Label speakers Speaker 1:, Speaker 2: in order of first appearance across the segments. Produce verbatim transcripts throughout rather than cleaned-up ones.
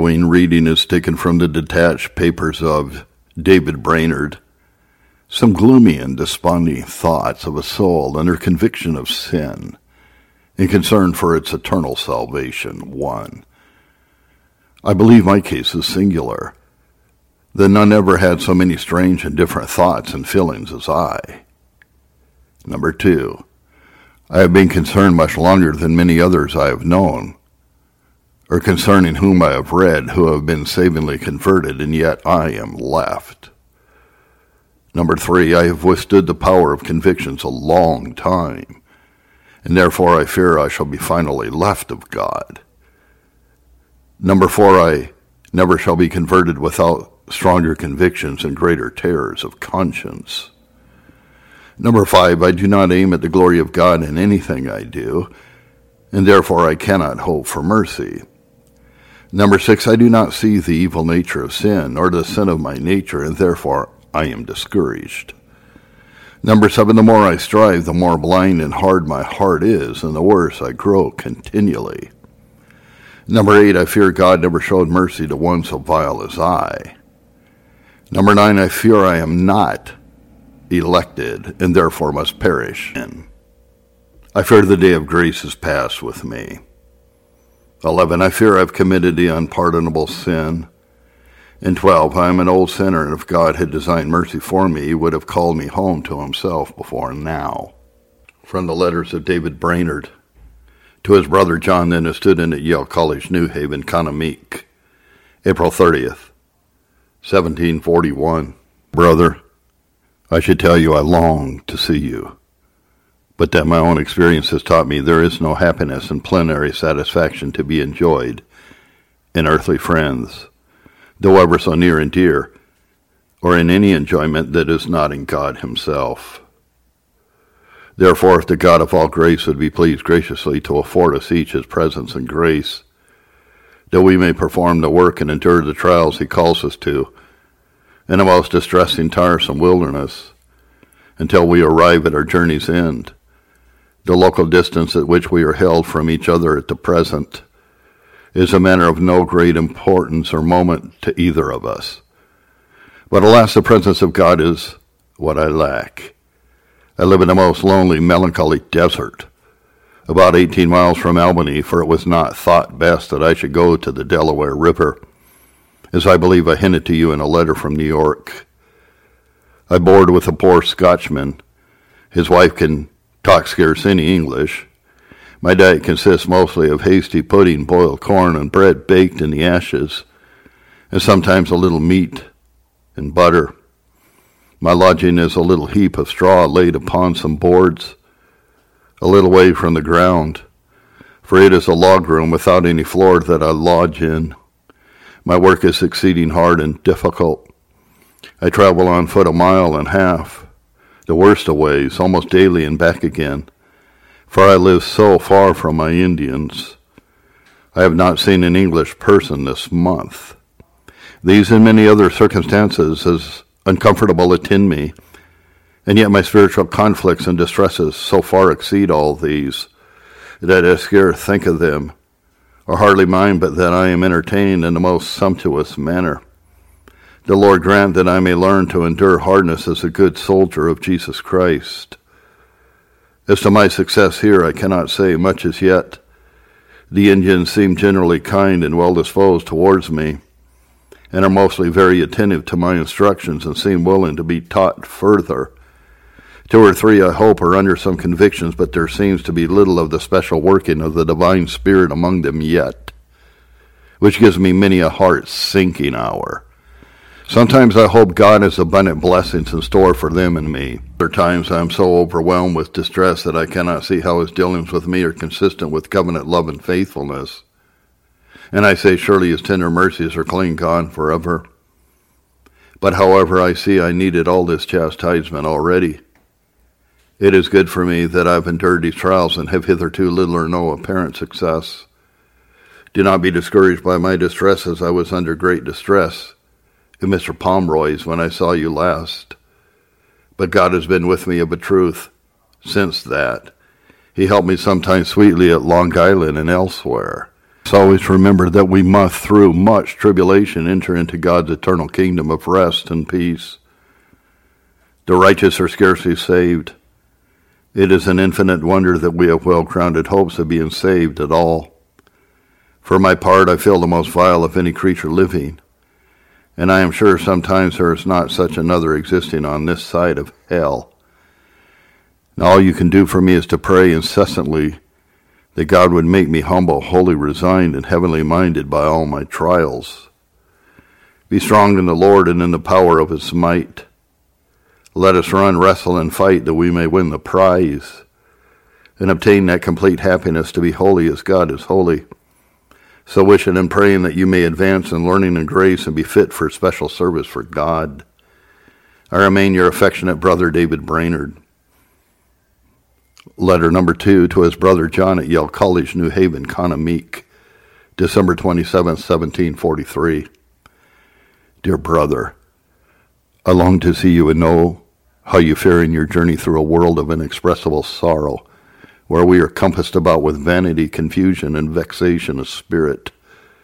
Speaker 1: The following reading is taken from the detached papers of David Brainerd. Some gloomy and desponding thoughts of a soul under conviction of sin and concern for its eternal salvation. One. I believe my case is singular, that none ever had so many strange and different thoughts and feelings as I. Number two. I have been concerned much longer than many others I have known, or concerning whom I have read, who have been savingly converted, and yet I am left. Number three, I have withstood the power of convictions a long time, and therefore I fear I shall be finally left of God. Number four, I never shall be converted without stronger convictions and greater terrors of conscience. Number five, I do not aim at the glory of God in anything I do, and therefore I cannot hope for mercy. Number six, I do not see the evil nature of sin, or the sin of my nature, and therefore I am discouraged. Number seven, the more I strive, the more blind and hard my heart is, and the worse I grow continually. Number eight, I fear God never showed mercy to one so vile as I. Number nine, I fear I am not elected, and therefore must perish. I fear the day of grace is past with me. Eleven, I fear I've committed the unpardonable sin. And twelve, I am an old sinner, and if God had designed mercy for me, he would have called me home to himself before now. From the letters of David Brainerd to his brother John, then a student at Yale College, New Haven, Conomeek, April thirtieth, seventeen forty-one. Brother, I should tell you I long to see you, but that my own experience has taught me there is no happiness and plenary satisfaction to be enjoyed in earthly friends, though ever so near and dear, or in any enjoyment that is not in God himself. Therefore, if the God of all grace would be pleased graciously to afford us each his presence and grace, that we may perform the work and endure the trials he calls us to, in a most distressing, tiresome wilderness, until we arrive at our journey's end, the local distance at which we are held from each other at the present is a matter of no great importance or moment to either of us. But alas, the presence of God is what I lack. I live in a most lonely, melancholy desert, about eighteen miles from Albany, for it was not thought best that I should go to the Delaware River, as I believe I hinted to you in a letter from New York. I board with a poor Scotchman. His wife can talk scarce any English. My diet consists mostly of hasty pudding, boiled corn, and bread baked in the ashes, and sometimes a little meat and butter. My lodging is a little heap of straw laid upon some boards, a little way from the ground, for it is a log room without any floor that I lodge in. My work is exceeding hard and difficult. I travel on foot a mile and a half, the worst of ways, almost daily and back again, for I live so far from my Indians. I have not seen an English person this month. These and many other circumstances as uncomfortable attend me, and yet my spiritual conflicts and distresses so far exceed all these, that I scarce think of them, or hardly mind but that I am entertained in the most sumptuous manner. The Lord grant that I may learn to endure hardness as a good soldier of Jesus Christ. As to my success here, I cannot say much as yet. The Indians seem generally kind and well disposed towards me, and are mostly very attentive to my instructions and seem willing to be taught further. Two or three, I hope, are under some convictions, but there seems to be little of the special working of the divine Spirit among them yet, which gives me many a heart-sinking hour. Sometimes I hope God has abundant blessings in store for them and me. Other times I am so overwhelmed with distress that I cannot see how his dealings with me are consistent with covenant love and faithfulness. And I say, surely his tender mercies are clean gone forever. But however, I see I needed all this chastisement already. It is good for me that I've endured these trials and have hitherto little or no apparent success. Do not be discouraged by my distress, as I was under great distress in Mister Pomeroy's when I saw you last. But God has been with me of a truth since that. He helped me sometimes sweetly at Long Island and elsewhere. us always remember that we must, through much tribulation, enter into God's eternal kingdom of rest and peace. The righteous are scarcely saved. It is an infinite wonder that we have well-grounded hopes of being saved at all. For my part, I feel the most vile of any creature living, and I am sure sometimes there is not such another existing on this side of hell. And all you can do for me is to pray incessantly that God would make me humble, wholly resigned, and heavenly minded by all my trials. Be strong in the Lord and in the power of his might. Let us run, wrestle, and fight that we may win the prize and obtain that complete happiness to be holy as God is holy. So wishing and praying that you may advance in learning and grace and be fit for special service for God. I remain your affectionate brother, David Brainerd. Letter number two, to his brother John at Yale College, New Haven, Conomeek, December twenty-seventh, seventeen forty-three. Dear brother, I long to see you and know how you fare in your journey through a world of inexpressible sorrow, where we are compassed about with vanity, confusion, and vexation of spirit.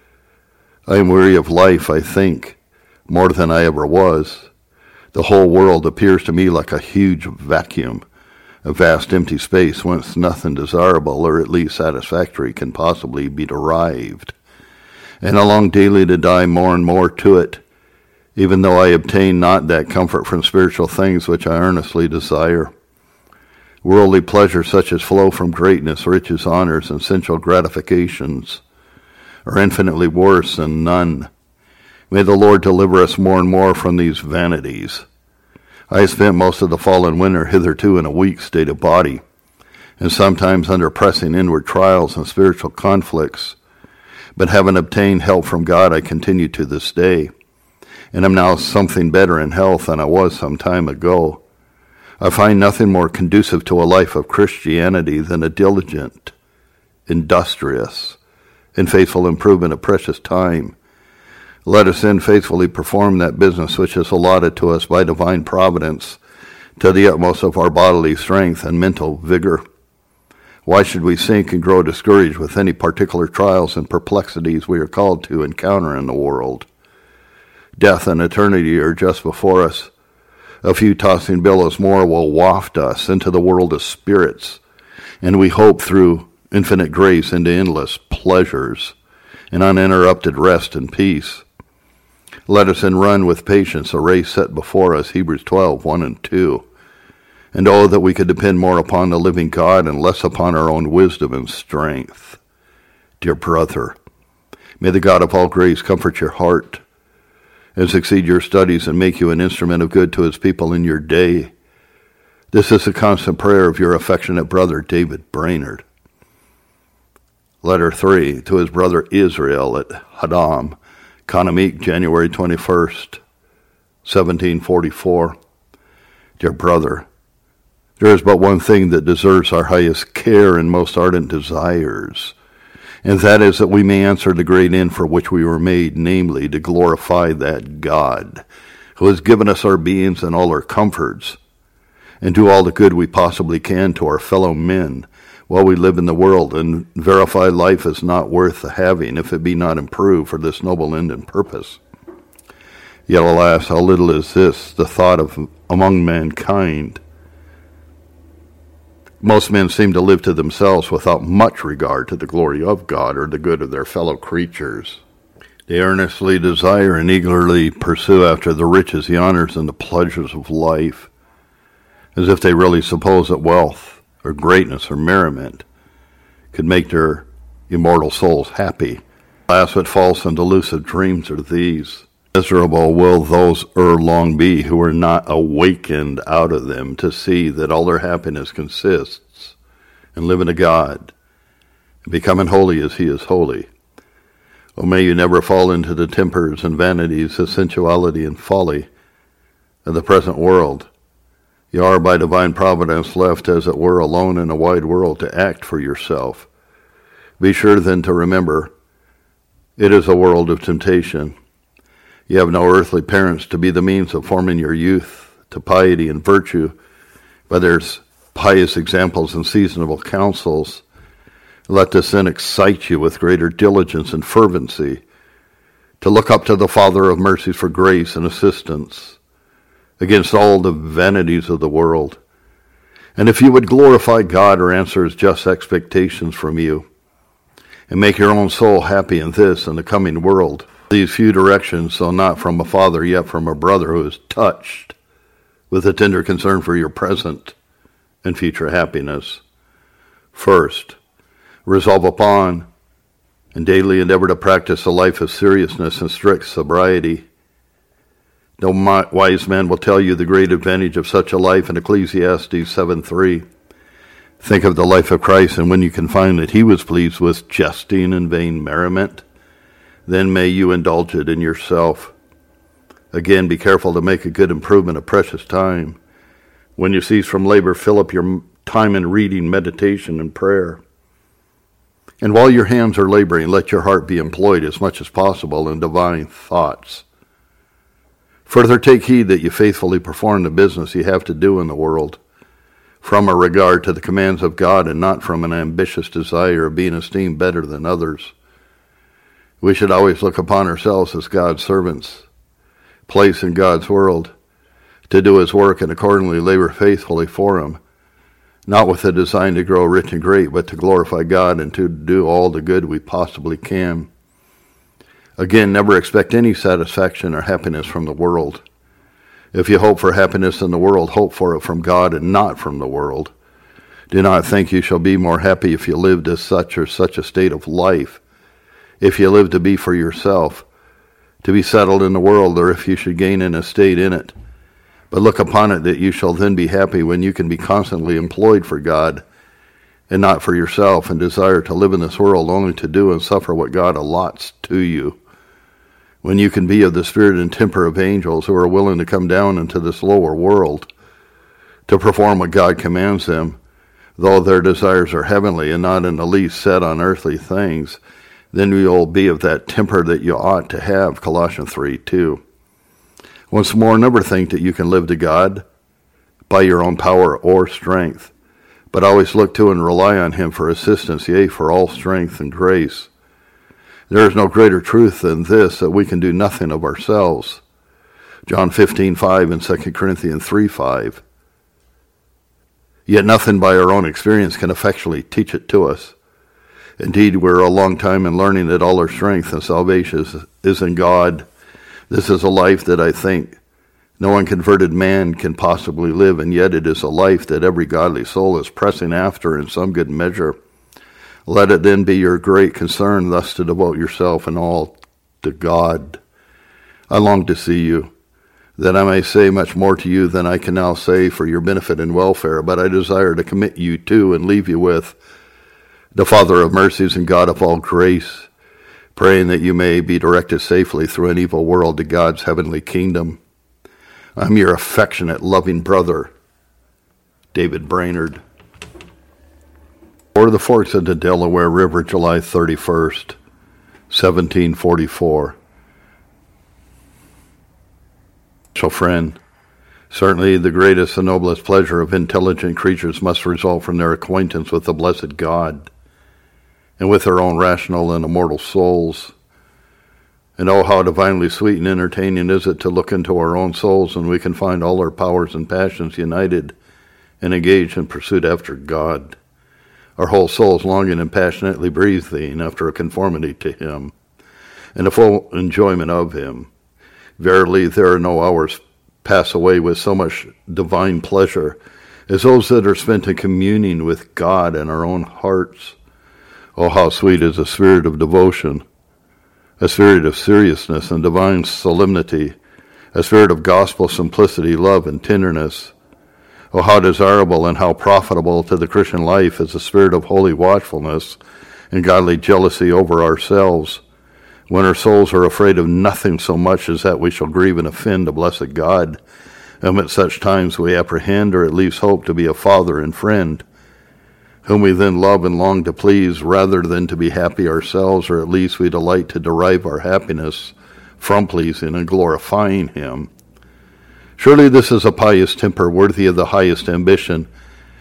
Speaker 1: I am weary of life, I think, more than I ever was. The whole world appears to me like a huge vacuum, a vast empty space whence nothing desirable or at least satisfactory can possibly be derived. And I long daily to die more and more to it, even though I obtain not that comfort from spiritual things which I earnestly desire. Worldly pleasures such as flow from greatness, riches, honors, and sensual gratifications are infinitely worse than none. May the Lord deliver us more and more from these vanities. I have spent most of the fall and winter hitherto in a weak state of body, and sometimes under pressing inward trials and spiritual conflicts, but having obtained help from God, I continue to this day, and am now something better in health than I was some time ago. I find nothing more conducive to a life of Christianity than a diligent, industrious, and faithful improvement of precious time. Let us then faithfully perform that business which is allotted to us by divine providence to the utmost of our bodily strength and mental vigor. Why should we sink and grow discouraged with any particular trials and perplexities we are called to encounter in the world? Death and eternity are just before us. A few tossing billows more will waft us into the world of spirits, and we hope through infinite grace into endless pleasures and uninterrupted rest and peace. Let us then run with patience a race set before us, Hebrews twelve, one and two. And oh, that we could depend more upon the living God and less upon our own wisdom and strength. Dear brother, may the God of all grace comfort your heart and succeed your studies and make you an instrument of good to his people in your day. This is the constant prayer of your affectionate brother, David Brainerd. Letter three, to his brother Israel at Haddam, Conomeek, January twenty-first, seventeen forty-four. Dear brother, there is but one thing that deserves our highest care and most ardent desires, and that is that we may answer the great end for which we were made, namely, to glorify that God who has given us our beings and all our comforts, and do all the good we possibly can to our fellow men while we live in the world, and verify life is not worth the having if it be not improved for this noble end and purpose. Yet alas, how little is this the thought of among mankind. Most men seem to live to themselves without much regard to the glory of God or the good of their fellow creatures. They earnestly desire and eagerly pursue after the riches, the honors, and the pleasures of life, as if they really suppose that wealth or greatness or merriment could make their immortal souls happy. Alas, what false and delusive dreams are these! Miserable will those ere long be who are not awakened out of them to see that all their happiness consists in living to God and becoming holy as he is holy. Oh, may you never fall into the tempers and vanities of sensuality and folly of the present world. You are by divine providence left, as it were, alone in a wide world to act for yourself. Be sure then to remember, it is a world of temptation. You have no earthly parents to be the means of forming your youth to piety and virtue, but there's pious examples and seasonable counsels Let this then excite you with greater diligence and fervency to look up to the Father of mercies for grace and assistance against all the vanities of the world. And if you would glorify God or answer his just expectations from you, and make your own soul happy in this and the coming world, these few directions, though not from a father, yet from a brother who is touched with a tender concern for your present and future happiness. First, resolve upon and daily endeavor to practice a life of seriousness and strict sobriety. No wise man will tell you the great advantage of such a life in Ecclesiastes seven three. Think of the life of Christ, and when you can find that he was pleased with jesting and vain merriment, then may you indulge it in yourself. Again, be careful to make a good improvement of precious time. When you cease from labor, fill up your time in reading, meditation, and prayer. And while your hands are laboring, let your heart be employed as much as possible in divine thoughts. Further, take heed that you faithfully perform the business you have to do in the world, from a regard to the commands of God and not from an ambitious desire of being esteemed better than others. We should always look upon ourselves as God's servants, placed in God's world, to do his work and accordingly labor faithfully for him, not with a design to grow rich and great, but to glorify God and to do all the good we possibly can. Again, never expect any satisfaction or happiness from the world. If you hope for happiness in the world, hope for it from God and not from the world. Do not think you shall be more happy if you lived as such or such a state of life, if you live to be for yourself, to be settled in the world, or if you should gain an estate in it. But look upon it that you shall then be happy when you can be constantly employed for God and not for yourself, and desire to live in this world only to do and suffer what God allots to you. When you can be of the spirit and temper of angels who are willing to come down into this lower world to perform what God commands them, though their desires are heavenly and not in the least set on earthly things, then we will be of that temper that you ought to have, Colossians three two. Once more, never think that you can live to God by your own power or strength, but always look to and rely on him for assistance, yea, for all strength and grace. There is no greater truth than this, that we can do nothing of ourselves. John fifteen five and Second Corinthians three five. Yet nothing by our own experience can effectually teach it to us. Indeed, we're a long time in learning that all our strength and salvation is, is in God. This is a life that I think no unconverted man can possibly live, and yet it is a life that every godly soul is pressing after in some good measure. Let it then be your great concern thus to devote yourself and all to God. I long to see you, that I may say much more to you than I can now say for your benefit and welfare, but I desire to commit you to and leave you with the Father of mercies and God of all grace, praying that you may be directed safely through an evil world to God's heavenly kingdom. I'm your affectionate, loving brother, David Brainerd. Or the Forks of the Delaware River, July thirty-first, seventeen forty-four. So, friend, certainly the greatest and noblest pleasure of intelligent creatures must result from their acquaintance with the blessed God and with their own rational and immortal souls. And oh, how divinely sweet and entertaining is it to look into our own souls when we can find all our powers and passions united and engaged in pursuit after God. Our whole souls longing and passionately breathing after a conformity to him and a full enjoyment of him. Verily, there are no hours pass away with so much divine pleasure as those that are spent in communing with God in our own hearts. Oh, how sweet is a spirit of devotion, a spirit of seriousness and divine solemnity, a spirit of gospel simplicity, love, and tenderness. Oh, how desirable and how profitable to the Christian life is a spirit of holy watchfulness and godly jealousy over ourselves, when our souls are afraid of nothing so much as that we shall grieve and offend the blessed God, and at such times we apprehend or at least hope to be a father and friend, whom we then love and long to please, rather than to be happy ourselves, or at least we delight to derive our happiness from pleasing and glorifying him. Surely this is a pious temper worthy of the highest ambition,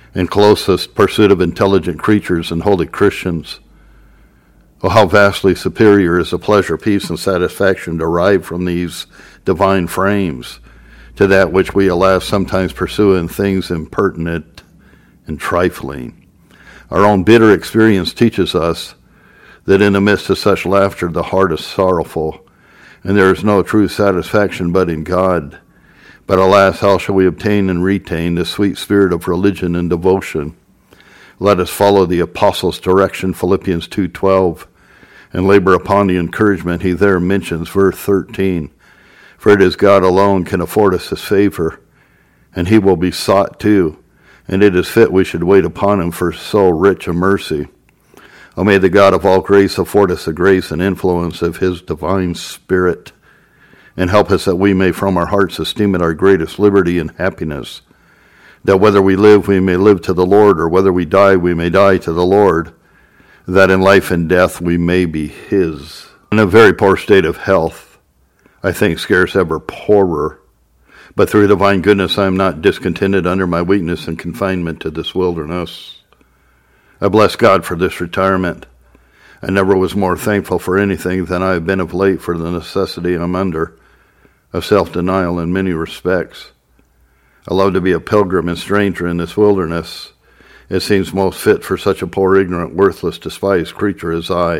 Speaker 1: in closest pursuit of intelligent creatures and holy Christians. Oh, how vastly superior is the pleasure, peace, and satisfaction derived from these divine frames to that which we, alas, sometimes pursue in things impertinent and trifling. Our own bitter experience teaches us that in the midst of such laughter the heart is sorrowful, and there is no true satisfaction but in God. But alas, how shall we obtain and retain the sweet spirit of religion and devotion? Let us follow the apostles' direction, Philippians two twelve, and labor upon the encouragement he there mentions, verse thirteen. For it is God alone can afford us his favor, and he will be sought too, and it is fit we should wait upon him for so rich a mercy. O may the God of all grace afford us the grace and influence of his divine Spirit, and help us that we may from our hearts esteem it our greatest liberty and happiness, that whether we live we may live to the Lord, or whether we die we may die to the Lord, that in life and death we may be his. In a very poor state of health, I think scarce ever poorer, but through divine goodness I am not discontented under my weakness and confinement to this wilderness. I bless God for this retirement. I never was more thankful for anything than I have been of late for the necessity I'm under of self-denial in many respects. I love to be a pilgrim and stranger in this wilderness. It seems most fit for such a poor, ignorant, worthless, despised creature as I.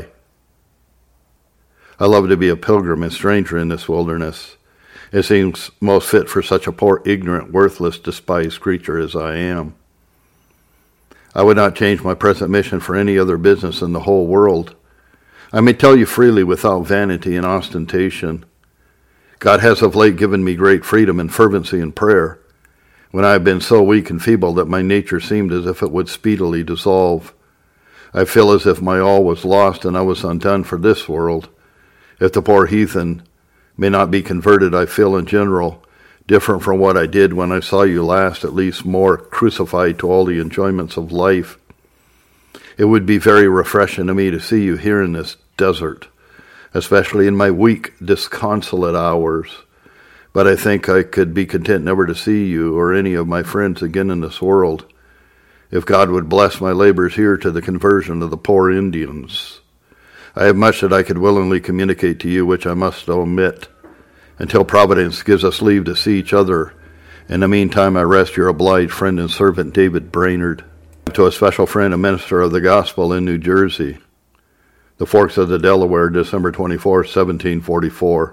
Speaker 1: I love to be a pilgrim and stranger in this wilderness. It seems most fit for such a poor, ignorant, worthless, despised creature as I am. I would not change my present mission for any other business in the whole world. I may tell you freely without vanity and ostentation. God has of late given me great freedom and fervency in prayer, when I have been so weak and feeble that my nature seemed as if it would speedily dissolve. I feel as if my all was lost and I was undone for this world. If the poor heathen may not be converted, I feel in general different from what I did when I saw you last, at least more crucified to all the enjoyments of life. It would be very refreshing to me to see you here in this desert, especially in my weak, disconsolate hours. But I think I could be content never to see you or any of my friends again in this world, if God would bless my labors here to the conversion of the poor Indians. I have much that I could willingly communicate to you, which I must omit until Providence gives us leave to see each other. In the meantime, I rest your obliged friend and servant, David Brainerd. To a special friend, a minister of the gospel in New Jersey, the Forks of the Delaware, December twenty-fourth, seventeen forty-four.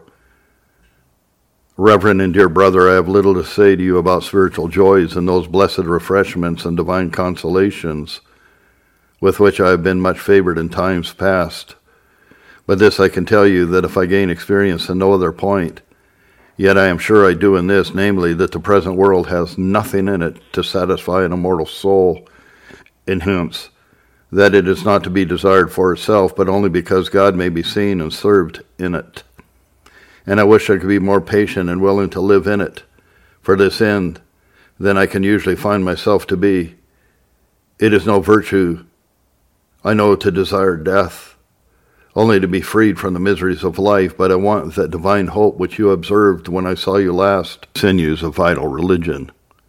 Speaker 1: Reverend and dear brother, I have little to say to you about spiritual joys and those blessed refreshments and divine consolations with which I have been much favored in times past. But this I can tell you, that if I gain experience in no other point, yet I am sure I do in this, namely, that the present world has nothing in it to satisfy an immortal soul, and hence that it is not to be desired for itself, but only because God may be seen and served in it. And I wish I could be more patient and willing to live in it for this end than I can usually find myself to be. It is no virtue, I know, to desire death, only to be freed from the miseries of life, but I want that divine hope which you observed when I saw you last, sinews of vital religion.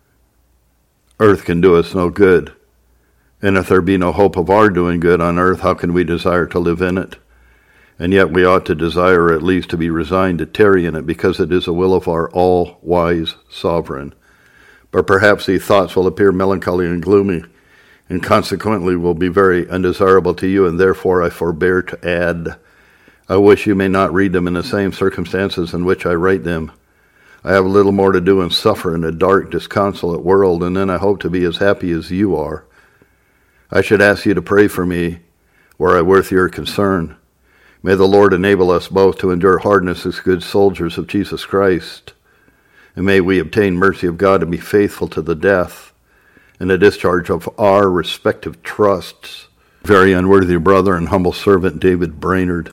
Speaker 1: Earth can do us no good, and if there be no hope of our doing good on earth, how can we desire to live in it? And yet we ought to desire at least to be resigned to tarry in it, because it is the will of our all-wise sovereign. But perhaps these thoughts will appear melancholy and gloomy, and consequently will be very undesirable to you, and therefore I forbear to add, I wish you may not read them in the same circumstances in which I write them. I have a little more to do and suffer in a dark, disconsolate world, and then I hope to be as happy as you are. I should ask you to pray for me, were I worth your concern. May the Lord enable us both to endure hardness as good soldiers of Jesus Christ, and may we obtain mercy of God to be faithful to the death in the discharge of our respective trusts. Very unworthy brother and humble servant, David Brainerd.